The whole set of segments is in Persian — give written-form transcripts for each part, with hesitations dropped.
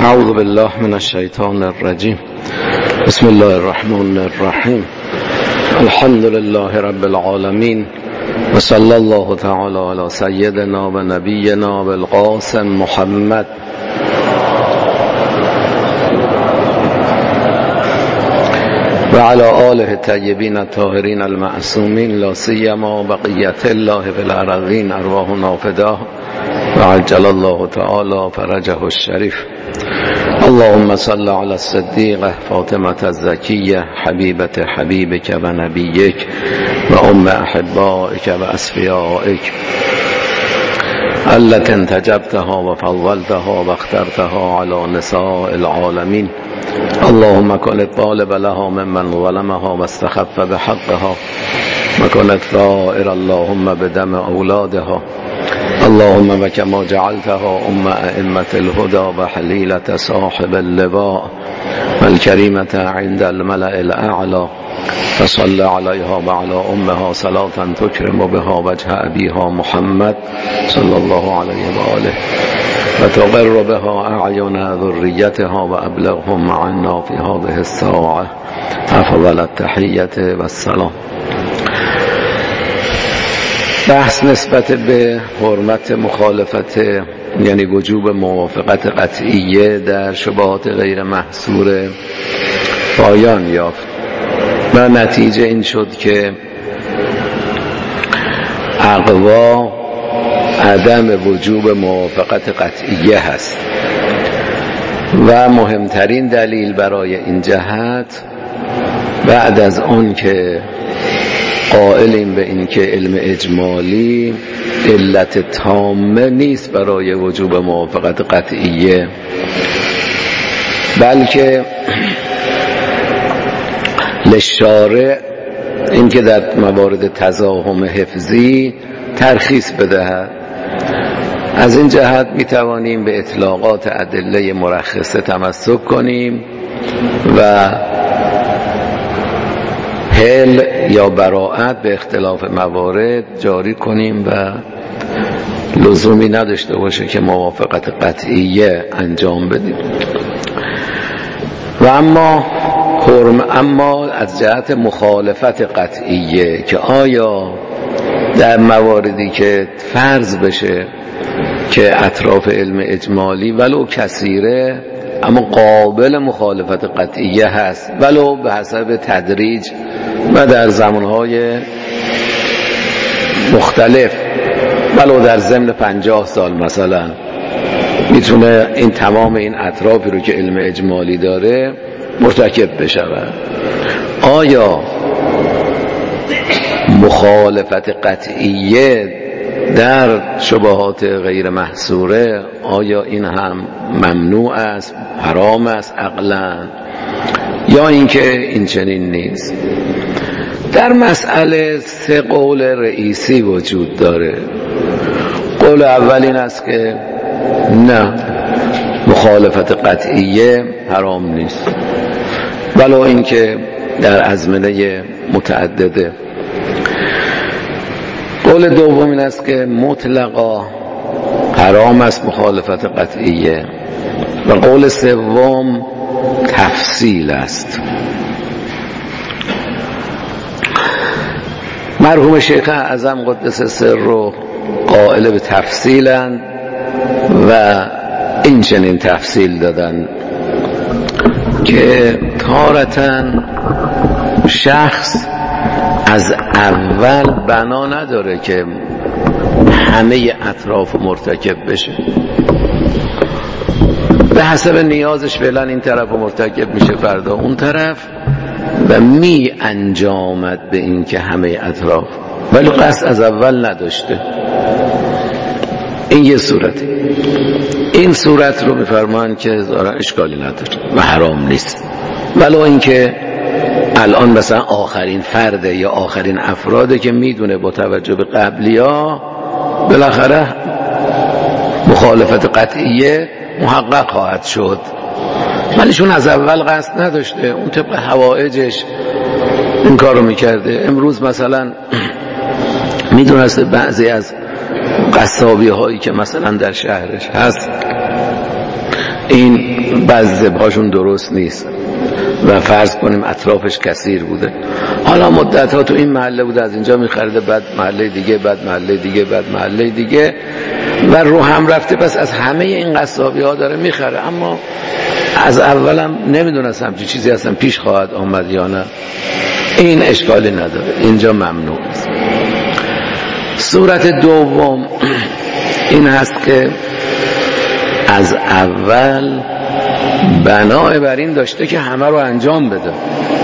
اعوذ بالله من الشیطان الرجیم. بسم الله الرحمن الرحیم. الحمد لله رب العالمین و صلی الله تعالی علی سیدنا و نبینا بالقاسم محمد و علی آله الطیبین الطاهرین المعصومین، لا سیما بقیت الله فی الارضین، ارواحنا فداه و عجل الله تعالی فرجه الشریف. اللهم صل على الصديقة فاطمة الزكية حبيبة حبيبك ونبيك وأم أحبائك وأصفيائك التي انتجبتها وفضلتها واخترتها على نساء العالمين. اللهم كن الطالب لها ممن ظلمها واستخف بحقها، وكن الثائر اللهم بدم أولادها. اللهم وكما جعلتها أئمة الهدى وحليلة صاحب اللواء والكريمة عند الملأ الأعلى، فصل عليها وعلى أمها صلاة تكرم بها وجه أبيها محمد صلى الله عليه وآله، وتقر بها أعين ذريتها وأبلغهم عنا في هذه الساعة أفضل التحية والسلام. بحث نسبت به حرمت مخالفت، یعنی وجوب موافقت قطعیه در شبهات غیر محصور پایان یافت و نتیجه این شد که اقوا عدم وجوب موافقت قطعیه هست و مهمترین دلیل برای این جهت بعد از اون که قائلیم به این که علم اجمالی علت تامه نیست برای وجوب موافقت قطعیه، بلکه للشارع این که در موارد تزاحم حفظی ترخیص بدهد. از این جهت می توانیم به اطلاقات ادله مرخصه تمسک کنیم و حل یا براءت به اختلاف موارد جاری کنیم و لزومی نداشته باشه که موافقت قطعیه انجام بدیم. و اما از جهت مخالفت قطعیه که آیا در مواردی که فرض بشه که اطراف علم اجمالی ولو کثیره اما قابل مخالفت قطعیه هست، ولو به حسب تدریج و در زمانهای مختلف، ولو در ضمن 50 سال مثلا میتونه این تمام این اطرافی رو که علم اجمالی داره مرتکب بشود. آیا مخالفت قطعیه در شبهات غیر محصوره آیا این هم ممنوع است، حرام است عقلاً، یا اینکه این چنین نیست؟ در مسئله 3 قول رئیسی وجود داره. قول اول این است که نه، مخالفت قطعیه حرام نیست، ولو اینکه در ازمنه متعدده. قول دوم این است که مطلقا حرام است مخالفت قطعیه، و قول سوم تفصیل است. مرحوم شیخ اعظم قدس سره قائل به تفصیلند و این چنین تفصیل دادن که تارةً شخص از اول بنا نداره که همه اطراف مرتکب بشه، به حسب نیازش فعلا این طرف مرتکب میشه، فردا اون طرف، و می انجامد به این که همه اطراف، ولی قصد از اول نداشته. این یه صورت. این صورت رو میفرمان که اشکالی نداره و حرام نیست، ولو اینکه الان مثلا آخرین فرده یا آخرین افراده که میدونه با توجه به قبلیا بالاخره مخالفت قطعیه محقق خواهد شد، ولی چون از اول قصد نداشته، اون طبق حوائجش این کار رو میکرده. امروز مثلا میدونسته بعضی از قصابی هایی که مثلا در شهرش هست این بعضی‌هاشون درست نیست و فرض کنیم اطرافش کثیر بوده، حالا مدت‌ها تو این محله بوده، از اینجا می‌خریده، بعد محله دیگه، بعد محله دیگه، بعد محله دیگه و رو هم رفته، پس از همه این قصابی‌ها داره می‌خره. اما از اولم نمیدونستم چه چیزی اصلا پیش خواهد آمد یا نه، این اشکالی نداره، اینجا ممنوع است. صورت دوم این هست که از اول بنای بر این داشته که همه رو انجام بده،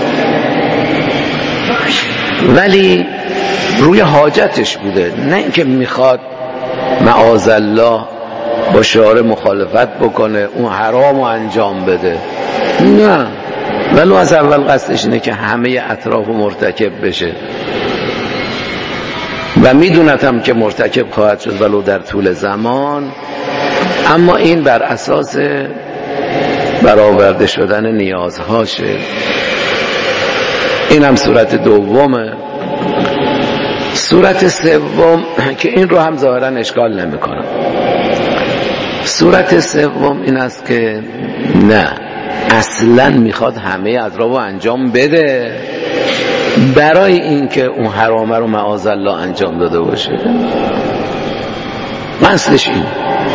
ولی روی حاجتش بوده، نه اینکه میخواد معاذالله با شارع مخالفت بکنه، اون حرام رو انجام بده، نه، ولو از اول قصدش اینه که همه اطراف مرتکب بشه و میدونتم که مرتکب خواهد شد ولو در طول زمان، اما این بر اساس برآورده شدن نیازهاشه. این هم صورت دومه. صورت سوم که این رو هم ظاهرا اشکال نمیکنه، صورت سوم این است که نه، اصلا میخواد همه اطراف رو انجام بده برای اینکه اون حرامه رو معاذالله انجام داده باشه. قصدش این،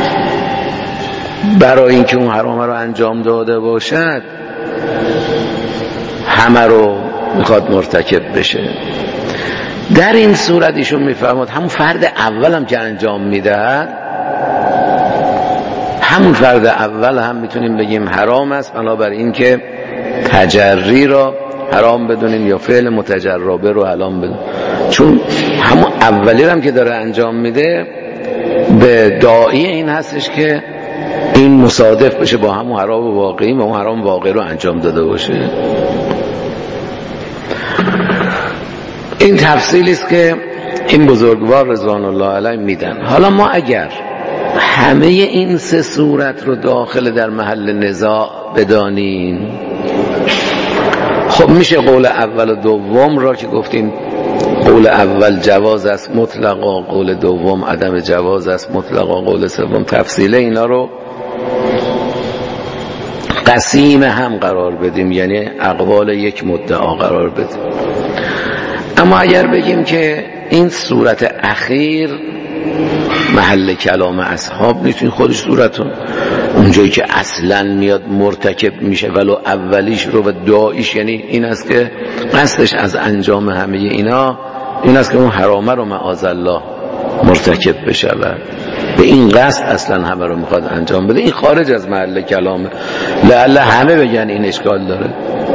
برای اینکه اون حرامه رو انجام داده باشد همه رو میخواد مرتکب بشه. در این صورت ایشون میفرماد همون فرد اولم که انجام میدهد، همون فرد اول هم میتونیم بگیم حرام است، بنابراین اینکه تجری را حرام بدونیم یا فعل متجربه رو حرام بدونیم، چون همون اولی هم که داره انجام میده به داعی این هستش که این مصادف بشه با همون حرام واقعی و اون حرام واقعی رو انجام داده باشه. این تفصیلی است که این بزرگوار رضوان الله علیه میدن. حالا ما اگر همه این سه صورت رو داخل در محل نزاع بدانیم، خب میشه قول اول و دوم را که گفتیم قول اول جواز است مطلقا، قول دوم عدم جواز است مطلقا، قول سوم تفصیل، اینا رو قسیم هم قرار بدیم، یعنی اقوال یک مدعا قرار بدیم. اما اگر بگیم که این صورت اخیر محل کلام اصحاب نیست، این خودش صورتون اونجایی که اصلا میاد مرتکب میشه ولو اولیش رو و داعیش، یعنی این است که قصدش از انجام همه اینا این است که اون حرامه رو معاذالله مرتکب بشه و به این قصد اصلا همه رو میخواد انجام بده، این خارج از محل کلامه. لعل همه بگن این اشکال داره،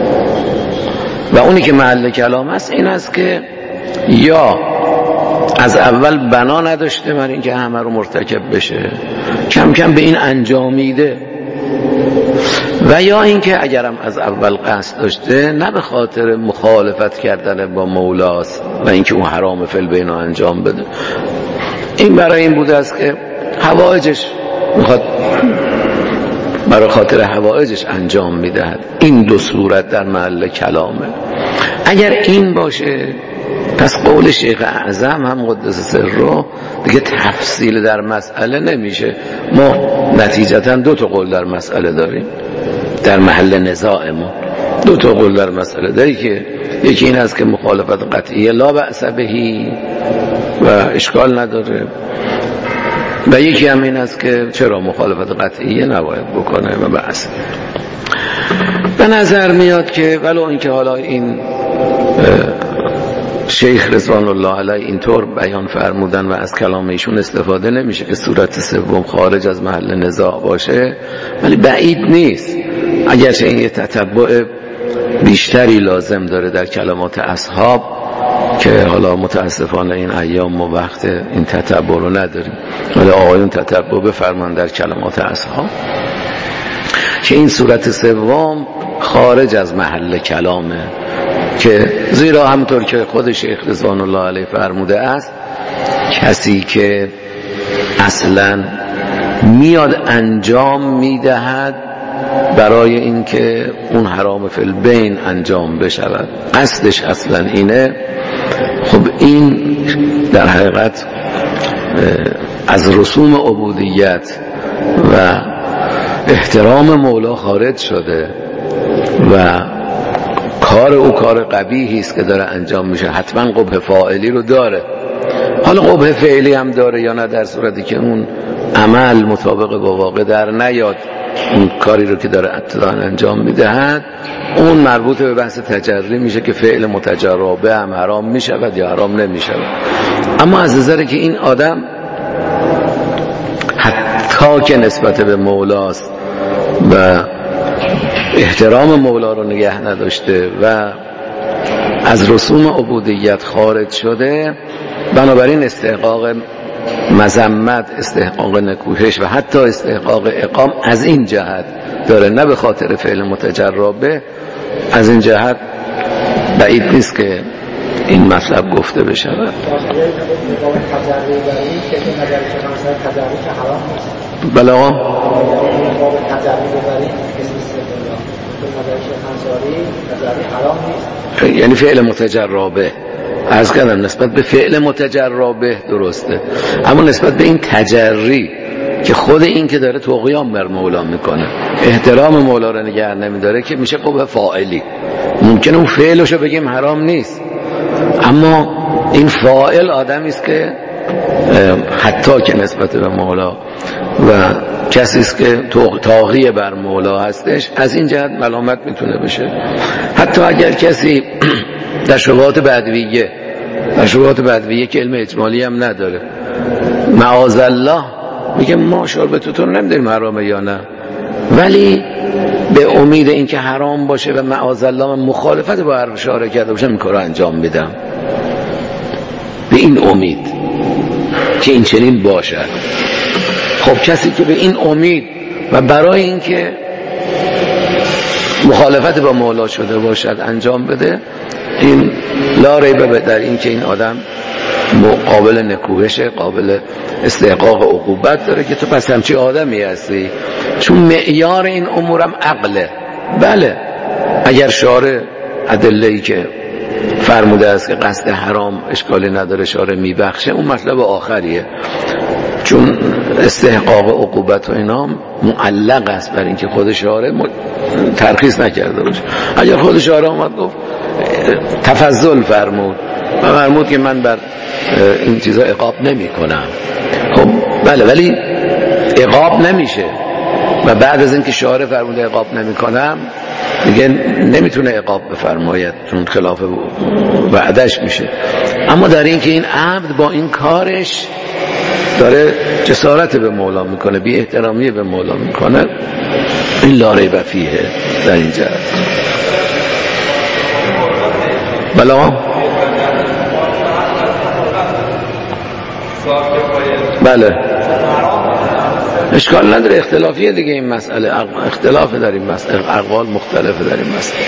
و اونی که محل کلام است این است که یا از اول بنا نداشته برای اینکه همه رو مرتکب بشه، کم کم به این انجامیده، و یا اینکه اگرم از اول قصد داشته نه به خاطر مخالفت کردن با مولاست و اینکه اون حرام فی البین انجام بده، این برای این بوده است که حوائجش میخواد برای خاطر حوائجش انجام میدهد. این دو صورت در محل کلامه. اگر این باشه پس قول شیخ اعظم هم قدس سره دیگه تفصیل در مسئله نمیشه. ما نتیجتا دو تا قول در مسئله داریم، در محل نزاع ما دو تا قول در مسئله داری که یکی این است که مخالفت قطعیه لا بأس بهی و اشکال نداره، و یکی هم این است که چرا مخالفت قطعیه نباید بکنه و بأس. به نظر میاد که ولو اینکه حالا این شیخ رضوان الله علیه اینطور بیان فرمودن و از کلام ایشون استفاده نمیشه که صورت سوم خارج از محل نزاع باشه، ولی بعید نیست، اگرچه این یه تتبع بیشتری لازم داره در کلمات اصحاب که حالا متاسفانه این ایام ما وقت این تتبع رو نداریم، ولی آقایون تتبع بفرمان در کلمات اصحاب که این صورت سوم خارج از محل کلامه، که زیرا همونطور که خود شیخ رضوان الله علیه فرموده است کسی که اصلا میاد انجام میدهد برای اینکه اون حرام فی البین انجام بشود، قصدش اصلا اینه، خب این در حقیقت از رسوم عبودیت و احترام مولا خارج شده و کار او کار قبیحی است که داره انجام میشه، حتما قبح فاعلی رو داره. حالا قبح فعلی هم داره یا نه، در صورتی که اون عمل مطابق با واقع در نیاد، اون کاری رو که داره ابتداً انجام میدهد، اون مربوط به بحث تجری میشه که فعل متجربه هم حرام میشود یا حرام نمیشود. اما از نظر که این آدم حتی که نسبت به مولاست و احترام مولا رو نگه نداشته و از رسوم عبودیت خارج شده، بنابراین استحقاق مذمت، استحقاق نکوهش و حتی استحقاق اقام از این جهت داره، نه به خاطر فعل متجربه. از این جهت بعید نیست که این مطلب گفته بشه. بله یعنی فعل متجربه عرض کردم نسبت به فعل متجربه درسته، اما نسبت به این تجری که خود این که داره طغیان بر مولا میکنه، احترام مولا رو نگه نمیداره، که میشه قبح فاعلی. ممکنه اون فعلشو بگیم حرام نیست، اما این فاعل آدمی است که حتی که نسبت به مولا و کسی است که طاغی بر مولا هستش، از این جهت ملامت میتونه بشه. حتی اگر کسی در شبهات بدویه که علم اجمالی هم نداره، معاذالله میگه ما شربتو نمیدونیم حرامه یا نه، ولی به امید اینکه حرام باشه و معاذالله من مخالفت با هر شارع کرده باشم این کارو انجام میدم، به این امید که این چنین باشد. خب کسی که به این امید و برای اینکه مخالفت با مولا شده باشد انجام بده، این لا ریب در این که این آدم قابل نکوهشه، قابل استحقاق عقوبت داره که تو پس همچی آدمی هستی، چون معیار این امورم عقله. بله اگر شارع ادله‌ای که فرموده است که قصد حرام اشکالی نداره شارع میبخشه، اون مطلب آخریه، چون استحقاق عقوبت و اینا معلق است بر اینکه خود شارع ترخیص نکرده باشه. اگر خود شارع اومد گفت تفضل فرمود و فرمود که من بر این چیزا عقاب نمی کنم، خب بله، ولی عقاب نمیشه و بعد از اینکه شارع فرموده عقاب نمی کنم دیگه نمیتونه عقاب بفرماید، چون خلاف وعدش میشه. اما در این که این عبد با این کارش داره جسارت به مولا میکنه، بی احترامی به مولا میکنه، این لا ریب فیه در این جهت. بله اشکال نداره، اختلافیه دیگه این مسئله، اختلاف در این مسئله، اقوال مختلفه در این مسئله.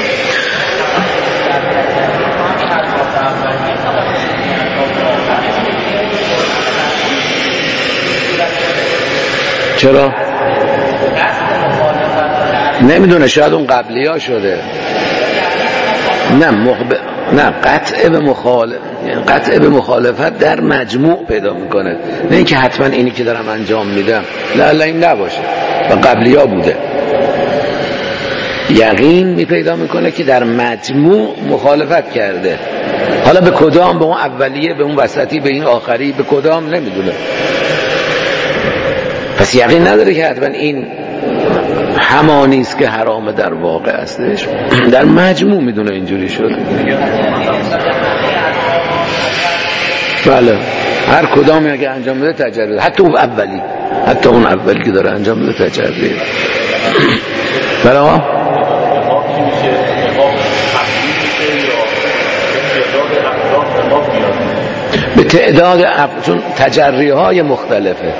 چرا؟ نمیدونه، شاید اون قبلی ها شده. نه قطع به مخالفت در مجموع پیدا میکنه، نه اینکه حتما اینی که دارم انجام میدم لا این نباشه و قبلی ها بوده. یقین می پیدا میکنه که در مجموع مخالفت کرده، حالا به کدام، به اون اولیه، به اون وسطی، به این آخری، به کدام نمیدونه. پس یقین نداره که حتما این همانی است که حرام در واقع هستش، در مجموع میدونه اینجوری شد. بله هر کدامی اگه انجام بده تجربه، حتی اون اولی که داره انجام بده تجربه. بله به تعداد چون تجری های مختلفه.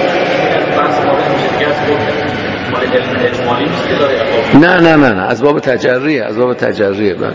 نه از باب تجریه، بله.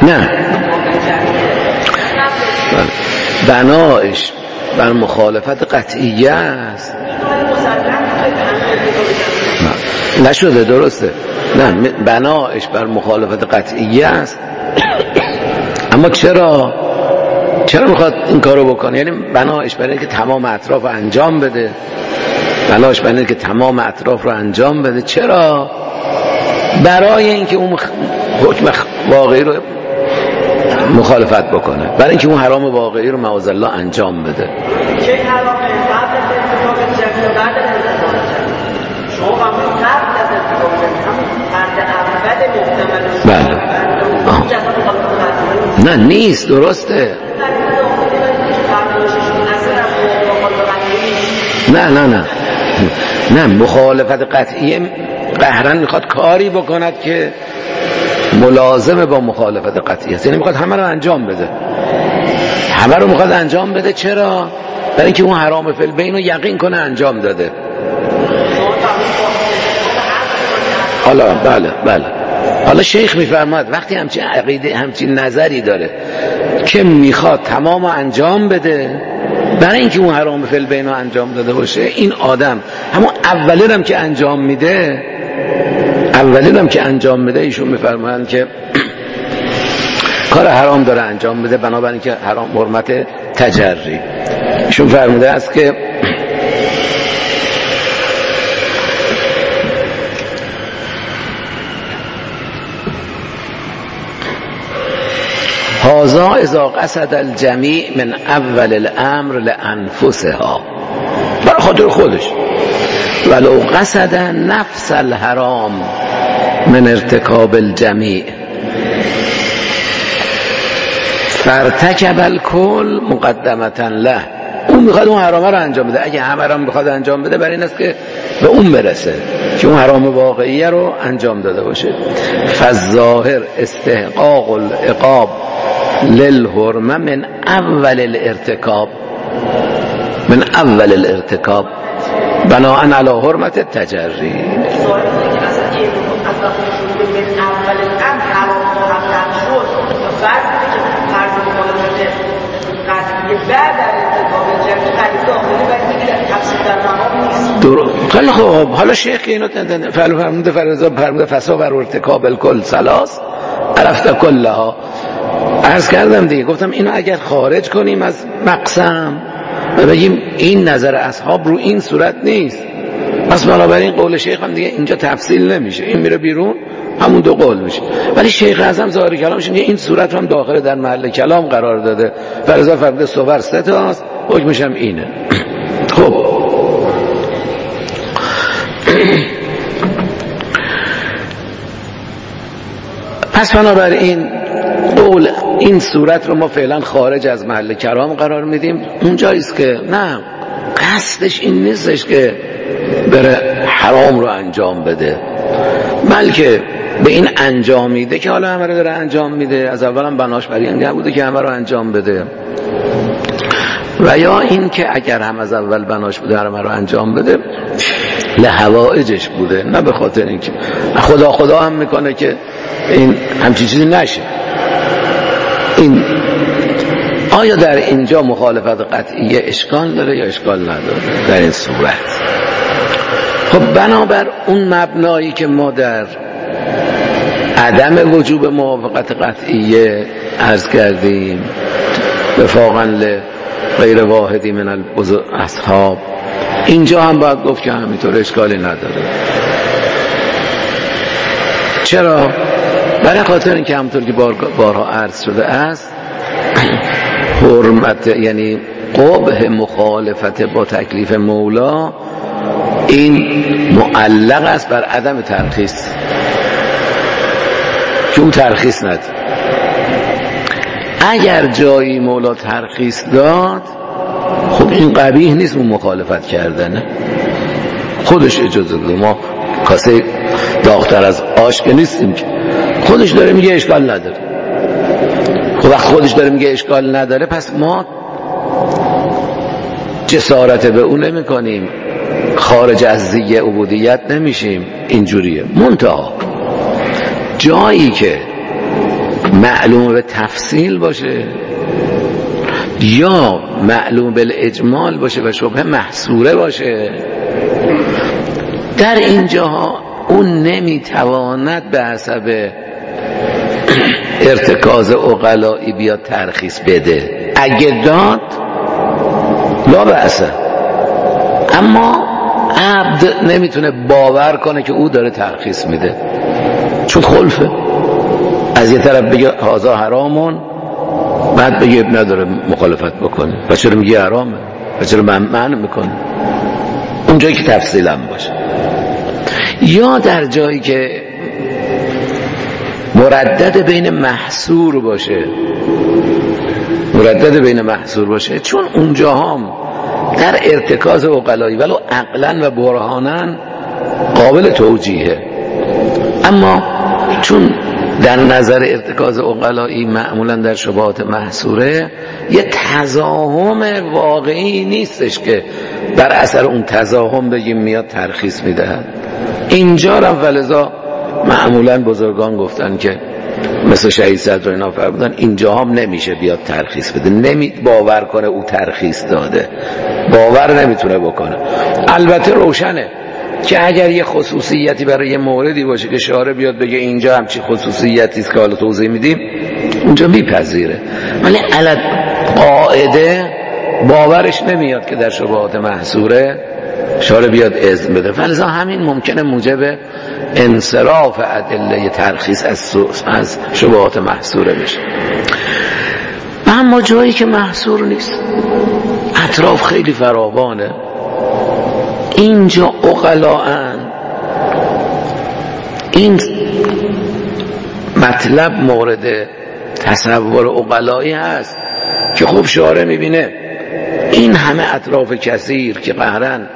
نه بنایش بر مخالفت قطعیه است. نشده، درسته، نه بنایش بر مخالفت قطعیه است. اما چرا میخواد این کارو بکنه؟ یعنی بنایش برای اینکه تمام اطراف رو انجام بده، بنایش برای اینکه تمام اطراف رو انجام بده. چرا؟ برای اینکه اون حکم واقعی رو مخالفت بکنه، برای اینکه اون حرام واقعی رو معاذ الله انجام بده. چه حرامه؟ بعد از ارتکاب جرم، بعد از ارتکاب جرم شما قبل از ارتکاب جرم همون فرد اول محتمل نه نیست، درسته، نه مخالفت قطعی قهرن میخواد کاری بکند که ملازمه با مخالفت قطعی است. یعنی میخواد همه رو انجام بده، همه رو میخواد انجام بده. چرا؟ برای اینکه اون حرام فی البین رو یقین کنه انجام داده. بله حالا شیخ میفرماد وقتی همچین عقیده، همچین نظری داره که میخواد تمام انجام بده برای اینکه اون حرام فی البین رو انجام داده باشه، این آدم همون اولی هم که انجام میده ایشون میفرمایند که کار حرام داره انجام بده، بنابراین که حرام حرمت تجری. ایشون فرموده است که هذا اذا قصد الجمیع من اول الامر لانفسها، برای خاطر خودش، ولو قصد نفس الحرام من ارتکاب الجمیع فارتکب الکل مقدمتا له. اون میخواد اون حرامه رو انجام بده. اگه همه رو میخواد انجام بده برای این است که به اون برسه که اون حرام واقعی رو انجام داده باشه. فالظاهر استحقاق العقاب للحرمه من اول الارتکاب بناء علی حرمت التجری. خیلی خوب، حالا شیخ اینو فرموده فسا بر ارتکاب الکل ثلاث عرفت کلها. عرض کردم دیگه، گفتم اینو اگر خارج کنیم از مقسم و بگیم این نظر اصحاب رو این صورت نیست، پس بنابراین قول شیخ هم دیگه اینجا تفصیل نمیشه، این میره بیرون همون دو قول میشه. ولی شیخ اعظم ظاهر کلامش میگه این صورت رو هم داخل در محل کلام قرار داده، فرضا فرموده صور 3 تاست، حکمش هم اینه. خب پس بنابراین قول این صورت رو ما فعلا خارج از محل کلام قرار میدیم. اونجاییست که نه قصدش این نیستش که بره حرام رو انجام بده، بلکه به این انجام میده که حالا همه رو داره انجام میده، از اول هم بناش برای این بوده که همه رو انجام بده، و یا این که اگر هم از اول بناش بوده همه رو انجام بده لحوائجش بوده، نه به خاطر اینکه خدا هم میکنه که این همچین چیزی نشه. این آیا در اینجا مخالفت قطعیه اشکال داره یا اشکال نداره در این صورت؟ خب بنابر اون مبنایی که ما در عدم وجوب موافقت قطعیه عرض کردیم وفاقا غیر واحدی من اصحاب، اینجا هم باید گفت که همینطور اشکالی نداره. چرا؟ برای خاطر اینکه همونطور که بارها عرض شده است حرمت یعنی قبح مخالفت با تکلیف مولا این معلق است بر عدم ترخیص، که اون ترخیص نداد. اگر جایی مولا ترخیص داد خب این قبیح نیست اون مخالفت کردنه، خودش اجازه داده، ما کاسه داغ‌تر از آش که نیستیم که، خودش داره میگه اشکال نداره. خب وقت خودش داره میگه اشکال نداره پس ما جسارت به اون نمی کنیم، خارج از دیگه عبودیت نمیشیم. اینجوریه. منتها جایی که معلوم به تفصیل باشه یا معلوم بالاجمال باشه و شبهه محصوره باشه. در اینجاها اون نمیتواند به حسب ارتکاز عقلایی بیاد ترخیص بده. اگه داد لا بأسه، اما عبد نمیتونه باور کنه که او داره ترخیص میده، چون خلفه. از یه طرف بگه هذا حرامون، بعد بگه نداره مخالفت بکنه، و چرا میگه حرامه و چرا منع میکنه. اون جایی که تفصیل هم باشه، یا در جایی که مردد بین محصور باشه، مردد بین محصور باشه، چون اونجا هم در ارتکاز عقلایی ولو عقلا و برهانا قابل توجیهه، اما چون در نظر ارتکاز عقلایی معمولا در شبهات محصوره یه تزاحم واقعی نیستش که در اثر اون تزاحم بگیم میاد ترخیص میدهد. اینجا هم فلذا معمولا بزرگان گفتن که مثل شهید صدر اینا فرمودن اینجا هم نمیشه بیاد ترخیص بده، باور کنه او ترخیص داده، باور نمیتونه بکنه. البته روشنه که اگر یه خصوصیتی برای یه موردی باشه که شارع بیاد بگه اینجا همچی خصوصیتی است که حالا توضیح میدیم، اونجا میپذیره، ولی علت قاعده باورش نمیاد که در شبهات محصوره شارع بیاد اذن بده. فلذا همین ممکنه موجب انصراف ادله ترخیص از شبهات محصوره بشه. اما جایی که محصور نیست، اطراف خیلی فراوانه، اینجا عقلاً این مطلب مورد تصور عقلایی هست که خوب شارع میبینه این همه اطراف کثیر که قهرن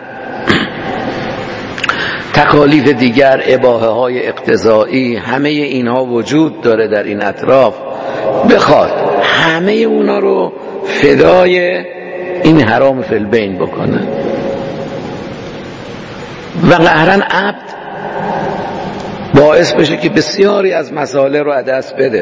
تکالیف دیگر، اباحه های اقتضایی، همه اینها وجود داره در این اطراف، بخواد همه اونا رو فدای این حرام فی البین بکنه و قهرن عبد باعث بشه که بسیاری از مسائل رو از دست بده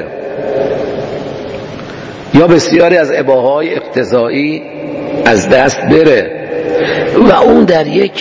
یا بسیاری از اباحه های اقتضایی از دست بره و اون در یک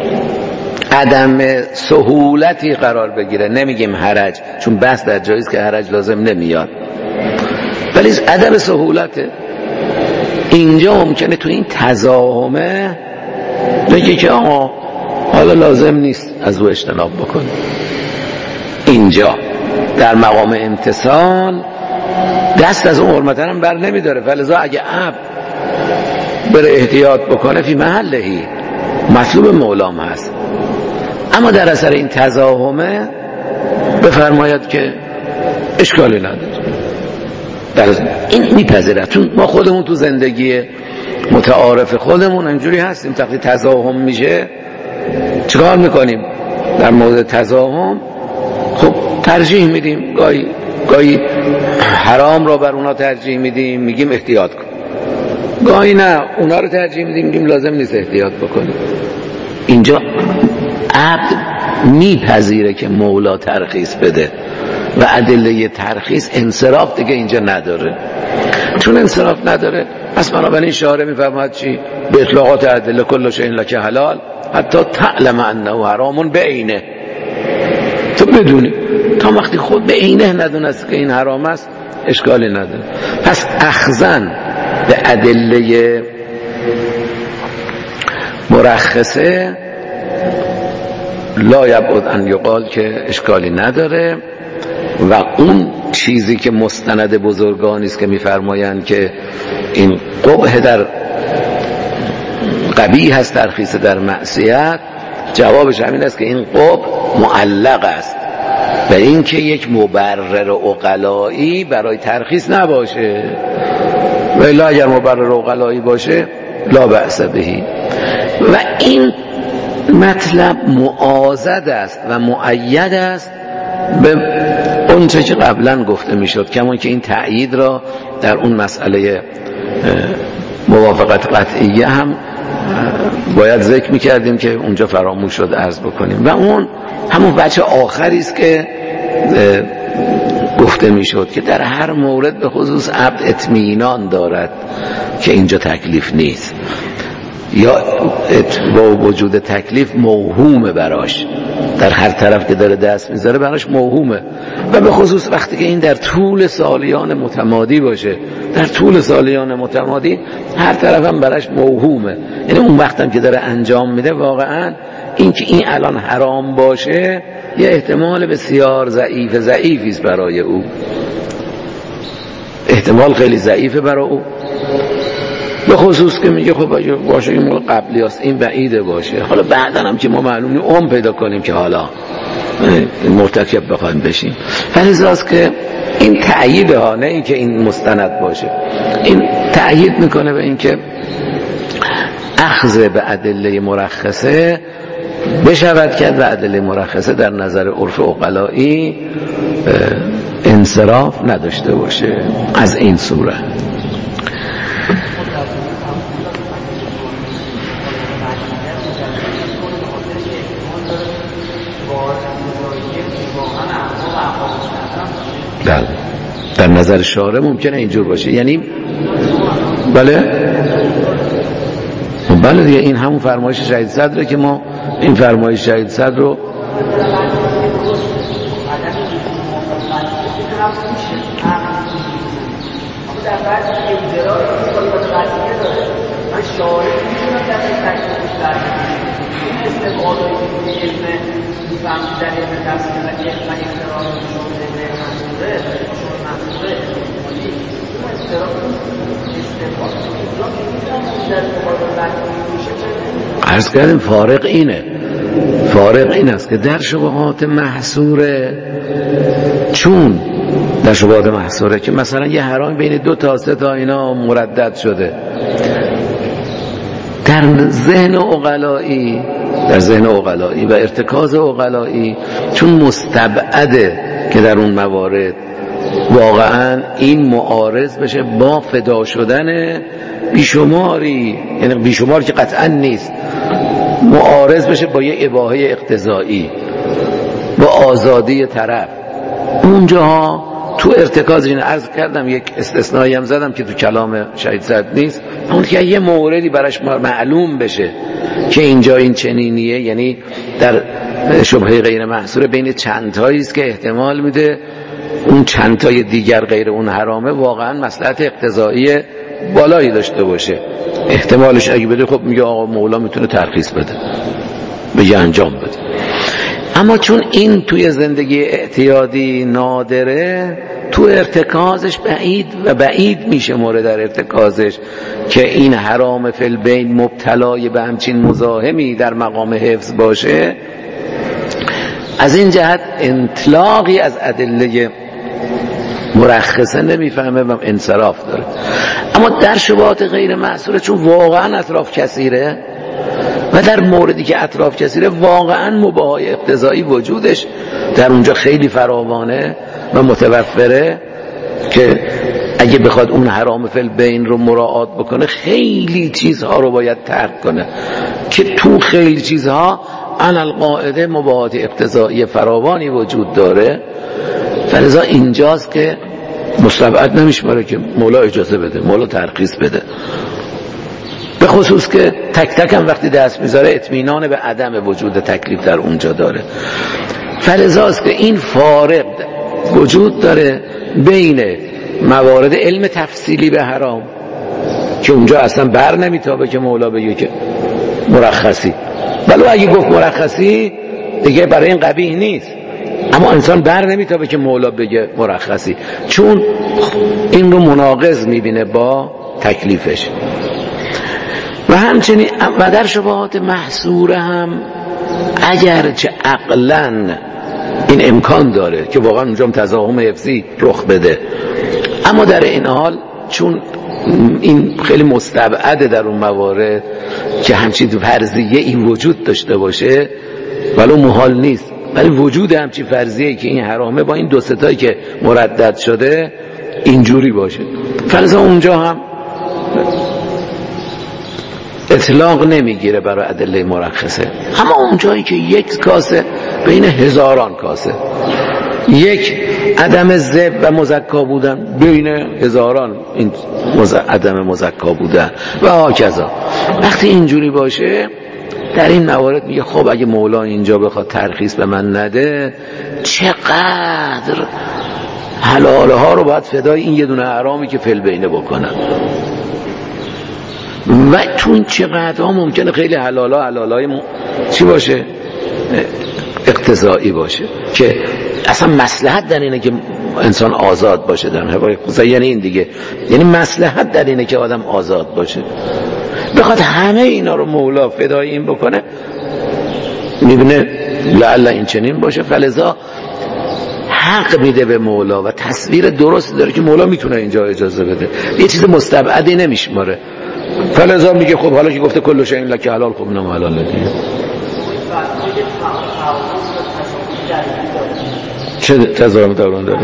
عدم سهولتی قرار بگیره. نمیگیم حرج، چون بحث در جاییست که حرج لازم نمیاد، ولی عدم سهولته. اینجا ممکنه تو این تزاحمه بگه که آقا حالا لازم نیست از او اجتناب بکنه. اینجا در مقام امتثال دست از اون حرمت هم بر نمیداره، فلذا اگه عبد بره احتیاط بکنه فی محلهی، مطلوب مولام هست. اما در اثر این تزاحمه بفرماید که اشکالی نداره، در این میپذیره. چون ما خودمون تو زندگی متعارف خودمون اینجوری هستیم، وقتی تزاحم میشه چیکار میکنیم؟ در مورد تزاحم خب ترجیح میدیم، گاهی حرام رو بر اونا ترجیح میدیم، میگیم احتیاط کن، گاهی نه اونا رو ترجیح میدیم، میگیم لازم نیست احتیاط بکنیم. اینجا عبد میپذیره که مولا ترخیص بده و ادله ترخیص انصراف دیگه اینجا نداره. چون انصراف نداره پس بنابراین شارع میفرماید چی؟ به اطلاقات ادله کل شیء لک حلال حتی تعلم انه حرام بعینه. تو بدونی، تا وقتی خود به عینه ندونست که این حرام است اشکالی نداره. پس اخذن به ادله مرخصه لا یبعد ان یقال که اشکالی نداره. و اون چیزی که مستند بزرگانی است که میفرمایند که این قبح در قبیح هست ترخیص در معصیت، جوابش همین است که این قبح معلق است و این که یک مبرر عقلایی برای ترخیص نباشه، و الا اگر مبرر عقلایی باشه لا بأس بهی. و این مطلب معاضد است و مؤید است به اون چه که قبلا گفته میشد، کمان که این تأیید را در اون مسئله موافقت قطعیه هم باید ذکر میکردیم که اونجا فراموش شد عرض بکنیم. و اون همون بچه آخری است که گفت گفته میشد که در هر مورد به خصوص عبد اطمینان دارد که اینجا تکلیف نیست، یا با وجود تکلیف موهومه براش، در هر طرف که داره دست میذاره براش موهومه. و به خصوص وقتی که این در طول سالیان متمادی باشه، در طول سالیان متمادی هر طرف هم براش موهومه، یعنی اون وقت هم که داره انجام میده واقعا این که این الان حرام باشه یه احتمال بسیار ضعیفی است برای او، احتمال خیلی ضعیفه برای او، به خصوص که میگه خب باشه این مال قبلی است، این بعیده باشه، حالا بعدا هم که ما معلوم نیست پیدا کنیم که حالا مرتکب بخوایم بشیم. فلذاست که این تأییده ها، نه این که این مستند باشه، این تأیید میکنه به این که اخذ به ادله مرخصه بشود کرد و ادله مرخصه در نظر عرف عقلایی انصراف نداشته باشه از این صورت. در نظر شارع ممکنه اینجور باشه، یعنی بله دیگه این همون فرمایش شهید صدره که ما این فرمایش شهید صدر رو عرض کردیم فارق این است که در شبهات محصوره، چون در شبهات محصوره که مثلا یه حرام بین 2 تا 3 تا اینا مردد شده، در ذهن عقلایی و ارتکاز عقلایی چون مستبعده که در اون موارد واقعا این معارض بشه با فدا شدن بیشماری، یعنی بیشمار که قطعا نیست، معارض بشه با یه اباحه اقتضایی، با آزادی طرف، اونجاها تو ارتکاز این عرض کردم یک استثنایی هم زدم که تو کلام شهید صدر نیست، اون که یه موردی براش معلوم بشه که اینجا این چنینیه، یعنی در شبهه غیر محصور بین چند تایی است که احتمال میده اون چند تای دیگر غیر اون حرامه واقعا مصلحت اقتضایی بالایی داشته باشه، احتمالش اگه بده خب میگه آقا مولا میتونه ترخیص بده، بگه انجام بده. اما چون این توی زندگی اعتیادی نادره، تو ارتکازش بعید میشه مورد در ارتکازش که این حرام فی البین مبتلای به همچین مزاحمی در مقام حفظ باشه، از این جهت انطلاقی از ادله مرخصه نمیفهمه و انصراف داره. اما در شبهات غیر محصوره چون واقعا اطراف کثیره و در موردی که اطراف کثیره واقعا مباحای اقتضایی وجودش در اونجا خیلی فراوانه و متوفره که اگه بخواد اون حرام فی البین رو مراعات بکنه خیلی چیزها رو باید ترک کنه که تو خیلی چیزها علی القاعده مباحات اقتضایی فراوانی وجود داره. فلذا اینجاست که مستبعد نمیشماره که مولا اجازه بده، مولا ترخیص بده، به خصوص که تک تک هم وقتی دست میذاره اطمینان به عدم وجود تکلیف در اونجا داره. فلذاست که این فارق وجود داره بین موارد علم تفصیلی به حرام که اونجا اصلا بر نمیتابه که مولا بگه که مرخصی، ولو اگه گفت مرخصی دیگه برای این قبیح نیست، اما انسان بر نمیتابه که مولا بگه مرخصی، چون این رو مناقض میبینه با تکلیفش. و همچنین و در شبهات محصوره هم اگرچه عقلاً این امکان داره که واقعا اونجا تضاهم حفظی رخ بده، اما در این حال چون این خیلی مستبعده در اون موارد که همچین فرضیه این وجود داشته باشه، ولو محال نیست، ولی وجود همچین فرضیه‌ای که این حرامه با این 2 تایی که مردد شده اینجوری باشه، فلذا اونجا هم اطلاق نمیگیره برای ادله مرخصه. اما اون جایی که یک کاسه بین هزاران کاسه، یک عدم ذب و مزکا بودن بین هزاران این عدم مزکا بودن و هاکذا. وقتی اینجوری باشه در این موارد میگه خب اگه مولا اینجا بخواد ترخیص به من نده، چقدر حلاله ها رو باید فدای این یه دونه حرامی که فل بینه بکنم. و تو این چقدر ها ممکنه خیلی حلالای چی باشه؟ اقتضایی باشه که اصلا مصلحت در اینه که انسان آزاد باشه در هوای خدا. یعنی این دیگه، یعنی مصلحت در اینه که آدم آزاد باشه. بخواد همه اینا رو مولا فدای این بکنه، میبینه لعل این چنین باشه، فلذا حق میده به مولا و تصویر درست داره که مولا میتونه اینجا اجازه بده، یه چیز مستبعدی نمیشماره. فلذا میگه خب حالا که گفته کل شیء لک حلال، خب اینم حلاله دیگه. چه تضارب دوران داره؟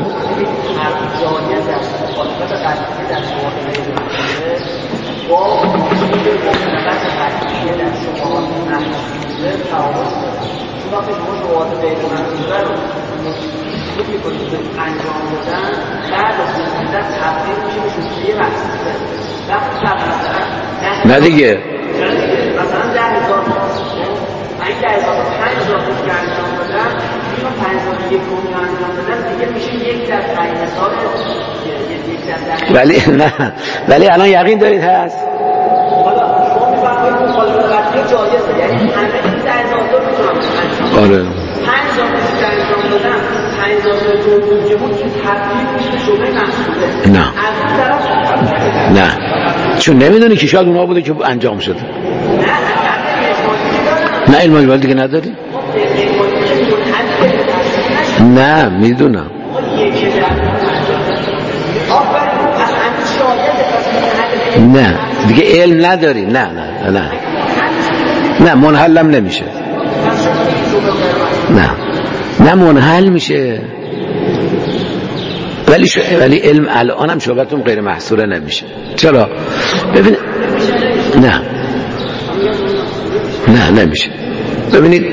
نه دیگه مثلا 10,000 این 10,000 انجام دادن، اینو 5,001 انجام دادن، دیگه میشه یک در 5,000 ولی نه، ولی الان یقین دارید هست؟ حالا شما میفرمایید مخالفت قطعی جایزه، یعنی همه این 10,000 میتونن آره 5,000 انجام دادن، 5,000 که بود که تبدیل میشه شبه محصوله. نه از این طرف نه، چون نمیدونی که شاید اونها بوده که انجام شده. نه علم اجمالی دیگه نداری؟ نه میدونم. نه دیگه علم نداری. نه نه نه نه منحلم نمیشه. نه منحل میشه، ولی علم الان هم شبهتون غیر محصوله نمیشه. چرا؟ ببین نه نمیشه. ببینید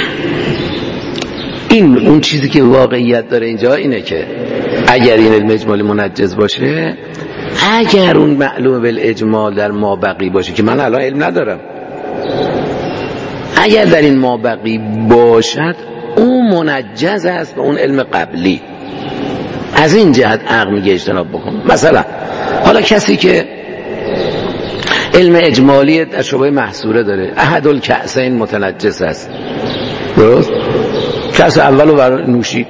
این اون چیزی که واقعیت داره اینجا اینه که اگر این علم اجمالی منجز باشه، اگر اون معلوم بالاجمال در مابقی باشه که من الان علم ندارم، اگر در این مابقی باشد اون منجز است به اون علم قبلی. از این جهت عقل میگه اجتناب بکن. مثلا حالا کسی که علم اجمالی در شبه محصوره داره، احد الکأسین متنجس است، درست؟ کأس اولو نوشی،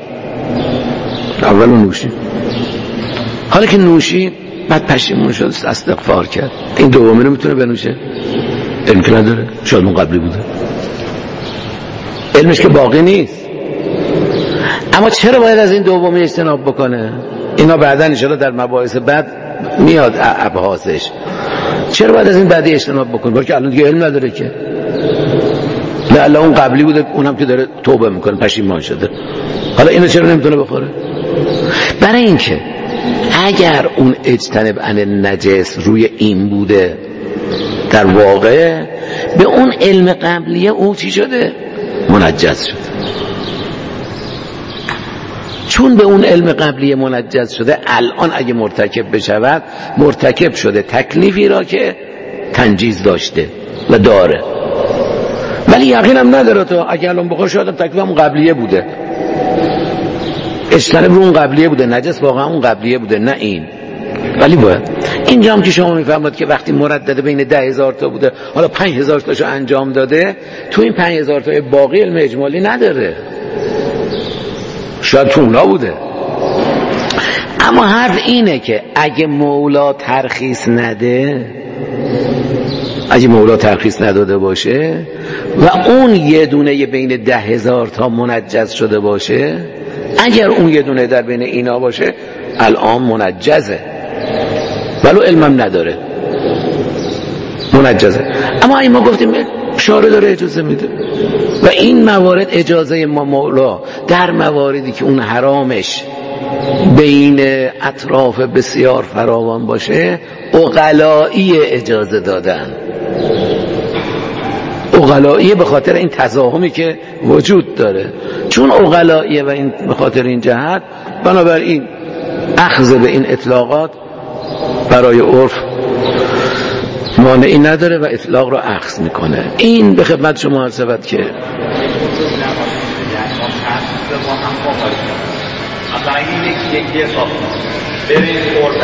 حالا که نوشی بعد پشیمون شد استغفار کرد، این دومی رو میتونه بنوشه؟ علم که نداره، شاید اون قبلی بوده، علمش که باقی نیست. اما چرا باید از این دومی اجتناب بکنه؟ اینا بعدا ان شاءالله در مباحث بعد میاد ابحاثش. چرا باید از این بعدی اجتناب بکنه؟ برای که الان دیگه علم نداره که. لعل اون قبلی بوده، اونم که داره توبه میکنه پشیمان شده، حالا اینو چرا نمیتونه بخوره؟ برای اینکه اگر اون اجتنب عن نجس روی این بوده، در واقع به اون علم قبلیه اون چی شده؟ منجز شده. چون به اون علم قبلی منجز شده، الان اگه مرتکب بشود مرتکب شده تکلیفی را که تنجیز داشته و داره، ولی یقینم نداره تو اگه الان بخور شاید تکلیف اون قبلیه بوده، اجتناب رو اون قبلیه بوده، نجس واقعا اون قبلیه بوده، نه این. ولی باید اینجا هم که شما میفهمید که وقتی مردد بین 10,000 تا بوده، حالا 5,000 تاشو انجام داده، تو این 5,000 تا باقی علم اجمالی نداره، شاید تو اونا بوده. اما حرف اینه که اگه مولا ترخیص نده، اگه مولا ترخیص نداده باشه و اون یه دونه بین 10,000 تا منجز شده باشه، اگر اون یه دونه در بین اینا باشه الان منجزه ولو علمم نداره، منجزه. اما این ما گفتیم شارع داره اجازه میده و این موارد اجازه ما مولا در مواردی که اون حرامش بین اطراف بسیار فراوان باشه عقلایی اجازه دادن. عقلایی به خاطر این تضاهمی که وجود داره، چون عقلایی و این به خاطر این جهت بنابراین اخذ به این اطلاقات برای عرف مانعی نداره و اطلاق رو اخذ میکنه. این به خدمت شما عرض شود که مثلا یک حساب برین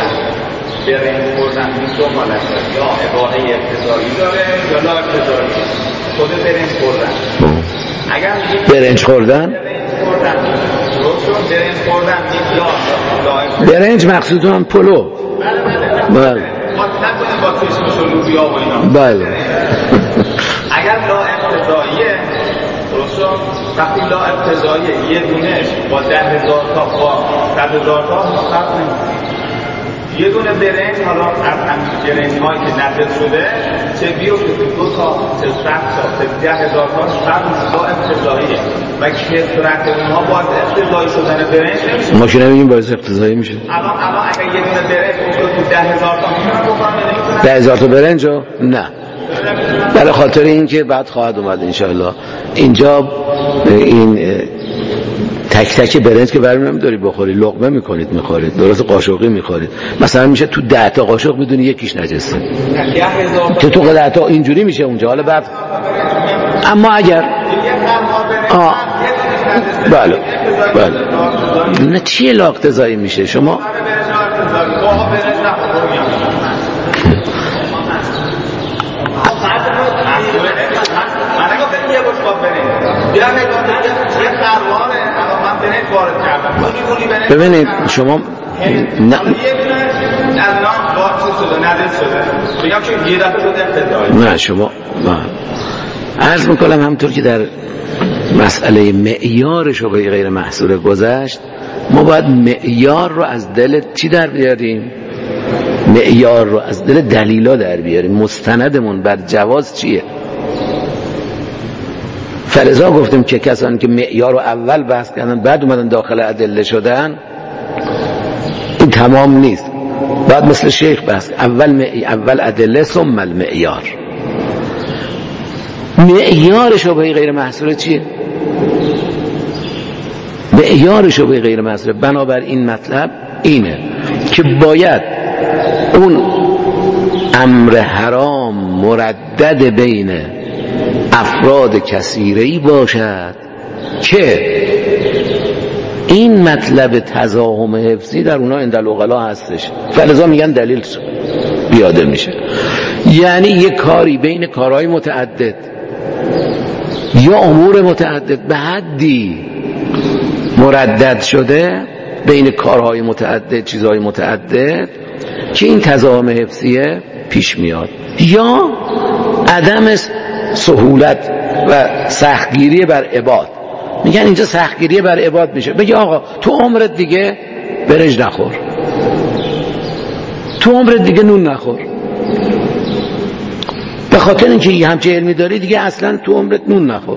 خوردن این دو حالت یا اباحه اقتضایی داره یا لا اقتضایی. خود برین خوردن اگر برنج خوردن برنج مقصودم پلو. بله با کشمش و لوبیا و اینا. بله اگر لا اقتضاییه درسته، وقتی لا اقتضاییه یه دونش با 10,000 تا با 100,000 تا فرق نمی‌کنه. یه دونه برنج حالا از همین برنج‌هایی که نقل شده چه بیفته تو 2 تا چه 100 تا چه 10,000 تا فرق لا اقتضاییه و کثرت اونها باعث اقتضایی شدن برنج نمیشه. ما که نمی‌گیم باعث اقتضایی میشه. الان اگر یه دونه برنج افتاد تو 10,000 تا میتونن بکنن یا نمیتونن؟ 10,000 تا برنج رو؟ نه. برای خاطر این که بعد خواهد اومد انشاءالله اینجا این تک تک برنج که برمی نمیداری بخوری، لقمه میکنید میخورید، درست قاشقی میخورید. مثلا میشه تو 10 تا قاشق میدونی یکیش نجسه که تو 10 تا اینجوری میشه اونجا. حالا بعد اما اگر بله نه چیه لا اقتضایی میشه شما ببینید شما نه شما عرض میکنم همطور که در مسئله معیار شبهه غیر محصوره گذشت، ما باید معیار رو از دل چی در بیاریم؟ معیار رو از دل دلیلا در بیاریم. مستندمون بر جواز چیه؟ فلذا گفتیم که کسانی که معیار رو اول بحث کردن بعد اومدن داخل ادله شدن، این تمام نیست. بعد مثل شیخ بحث اول ادله ثم المعیار. معیار شبهه غیر محصوره چیه؟ معیار شبهه غیر محصوره بنابر این مطلب اینه که باید اون امر حرام مردد بین افراد کثیره‌ای باشد که این مطلب تزاحم حفظی در اونها عند العقلا هستش، فلذا میگن دلیل بیاده میشه. یعنی یک کاری بین کارهای متعدد یا امور متعدد به حدی مردد شده بین کارهای متعدد، چیزهای متعدد که این تزاحم حفظیه پیش میاد، یا عدم سهولت و سختگیری بر عباد. میگن اینجا سختگیری بر عباد میشه. بگی آقا تو عمرت دیگه برنج نخور، تو عمرت دیگه نون نخور، به خاطر اینکه یه همچه علمی داری دیگه اصلا تو عمرت نون نخور،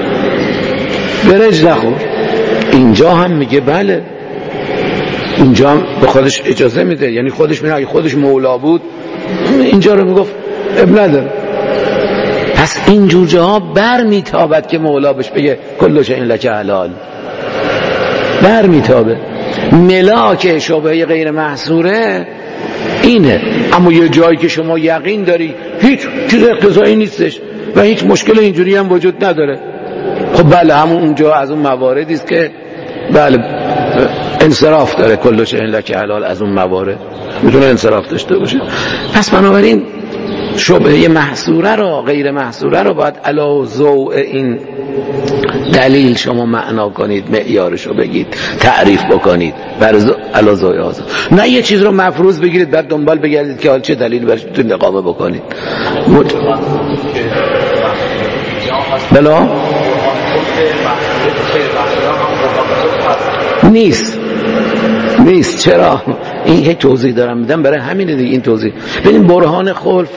برنج نخور. اینجا هم میگه بله، اینجا هم به خودش اجازه میده، یعنی خودش میگه خودش مولا بود اینجا رو میگفت اب نداره. پس اینجور جاها بر میتابد که مولا بهش بگه کل شیء لک حلال، بر میتابه. ملاک شبهه غیر محصوره اینه. اما یه جایی که شما یقین داری هیچ چیز اقتضایی نیستش و هیچ مشکل اینجوری هم وجود نداره، خب بله همون اونجا از اون مواردی است که بله انصراف داره. کل شیء لک حلال از اون موارد میتونه انصراف داشته باشه. پس بنابراین شبهه محصوره رو غیر محصوره رو باید علی ضوء این دلیل شما معنا کنید، معیارش رو بگید، تعریف بکنید بر علی ضوء هذا. نه یه چیز رو مفروض بگیرید بعد دنبال بگردید که حال چه دلیل برش میتونید اقامه بکنید. بلا نیست. چرا؟ این یک توضیح دارم میدم برای همینه دیگه. این توضیح ببین برهان خلف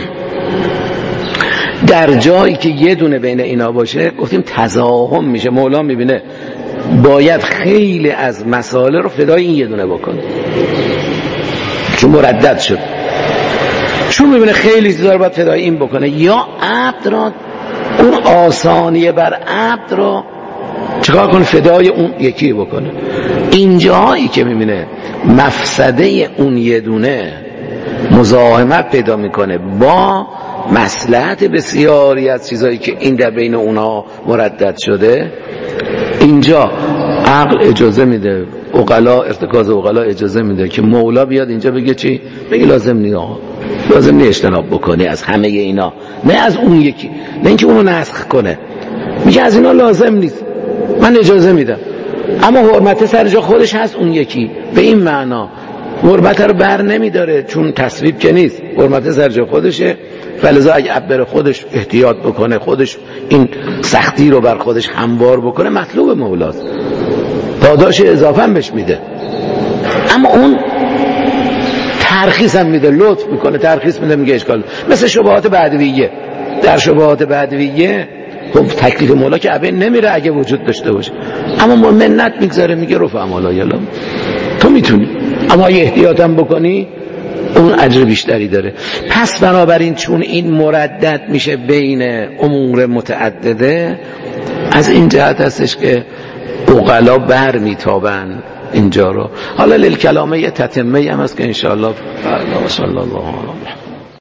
در جایی که یه دونه بین اینا باشه گفتیم تزاحم میشه. مولا میبینه باید خیلی از مسائل رو فدای این یه دونه بکنه چون مردد شد، چون میبینه خیلی چیزا رو باید فدای این بکنه، یا عبد را اون آسانیه بر عبد را چیکار کنه؟ فدای اون یکی بکنه. اینجاهایی که میبینه مفسده اون یه دونه مزاحمت پیدا میکنه با مصلحت بسیاری از چیزایی که این در بین اونها مردد شده، اینجا عقل اجازه میده، عقلا، ارتکاز عقلا اجازه میده که مولا بیاد اینجا بگه چی؟ بگه لازم نیست اجتناب بکنی از همه اینا، نه از اون یکی، نه اینکه اونو نسخ کنه، میگه از اینا لازم نیست، من اجازه میدم، اما حرمت سر جا خودش هست. اون یکی به این معنا حرمت رو بر نمیداره، چون تصویب که نیست، حرمت سر جا خودشه، فلذا اگه عبر خودش احتیاط بکنه، خودش این سختی رو بر خودش هموار بکنه، مطلوب مولاست، پاداش اضافه هم بهش میده. اما اون ترخیص هم میده، لطف میکنه، ترخیص میده، میگه اشکال. مثل شبهات بدویه، در شبهات بدویه خب تکلیف مولا که ابن نمیره اگه وجود داشته باشه، اما منت میگذاره، میگه رفع مولا یلا تو میتونی، اما اگه احتیاط هم بکنی اون اجر بیشتری داره. پس بنابراین چون این مردد میشه بین امور متعدده، از این جهت هستش که عقلا بر میتابن اینجا رو. حالا للکلامه یه تتمه هم هست که انشاءالله صلی الله علیه و